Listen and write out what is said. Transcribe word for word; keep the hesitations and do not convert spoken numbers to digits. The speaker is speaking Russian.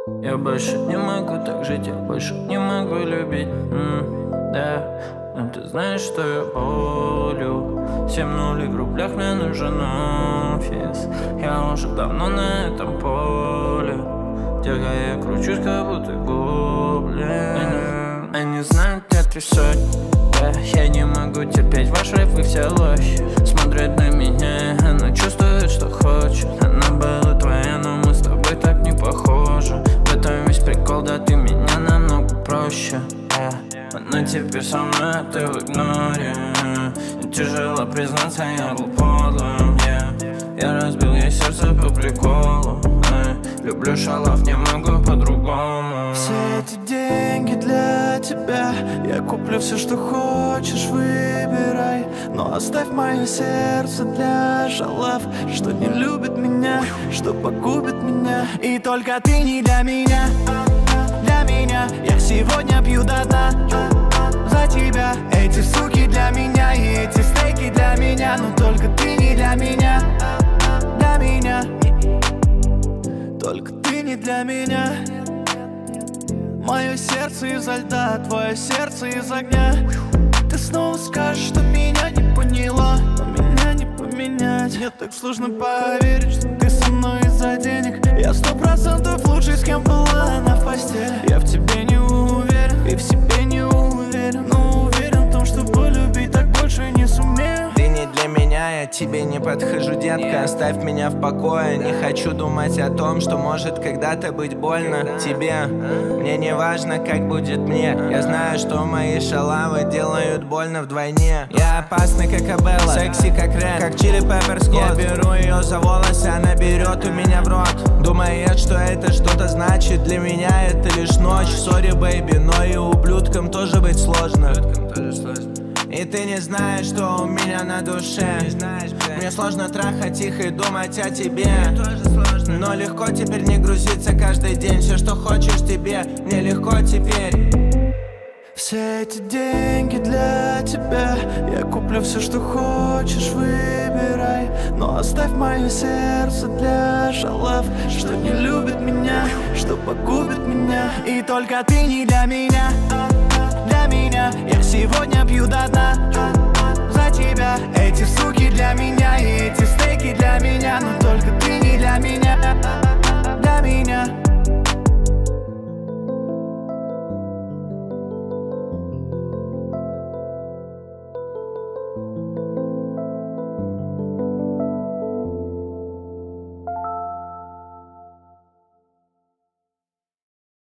Я больше не могу так жить, я больше не могу любить, м, да. Но ты знаешь, что я болю. Семь нулей в рублях, мне нужен офис. Я уже давно на этом поле. Тихо я кручусь, как будто гоблин. Они, они знают, где три сотни, да. Я не могу терпеть ваш рэп, вы все ложь. Смотрит на меня, она чувствует, что хочет. Она была твоя, но мы с тобой так не похожи. В этом весь прикол, да ты меня намного проще, yeah. Она теперь со мной, а ты в игноре. И тяжело признаться, я был подлым, yeah. Я разбил ей сердце по приколу, yeah. Люблю шалав, не могу по-другому. Все эти деньги для тебя. Я куплю все, что хочешь, выбирай. Но оставь мое сердце для шалав, что не любит меня, что погубит меня. И только ты не для меня, для меня. Я сегодня пью до дна за тебя. Эти суки для меня и эти стейки для меня. Но только ты не для меня, для меня. Только ты не для меня. Мое сердце изо льда, твое сердце из огня. Ты снова скажешь, что меня не поняла, но меня не поменять. Мне так сложно поверить, что ты со мной из-за денег. Я сто процентов лучший, с кем была она в постели. Я в тебе не уверен и в себе не уверен, но уверен в том, что полюбить так больше не сумею. Ты не для меня, я тебе не подхожу, детка. Оставь меня в покое, не хочу думать о том, что может когда-то быть больно тебе. Мне не важно, как будет мне. Я знаю, что мои шалавы делают больно вдвойне. Я опасный, как Абелла, секси, как Рен, как Чили Пеппер Скотт. Я беру ее за волосы, она берет у меня в рот. Думает, что это что-то значит. Для меня это лишь ночь. Сори, бэйби, но и ублюдкам тоже быть сложно. И ты не знаешь, что у меня на душе. Мне сложно трахать их и думать о тебе. Но легко теперь не грузиться каждый день. Все, что хочешь тебе, мне легко теперь. Все эти деньги для тебя. Я куплю все, что хочешь, выбирай. Но оставь мое сердце для шалав, что не любит меня, что погубит меня. И только ты не для меня, для меня. Я сегодня пью до дна за тебя. Эти суки для меня и эти стейки для меня. Но только ты не для меня.